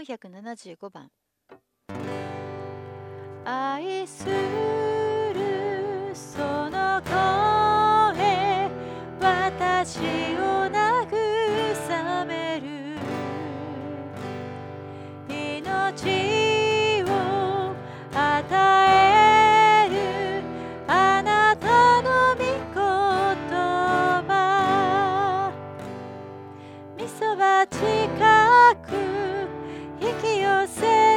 475番。愛するその声、私を慰める。命を与えるあなたの御言葉。御そば近く引き寄せ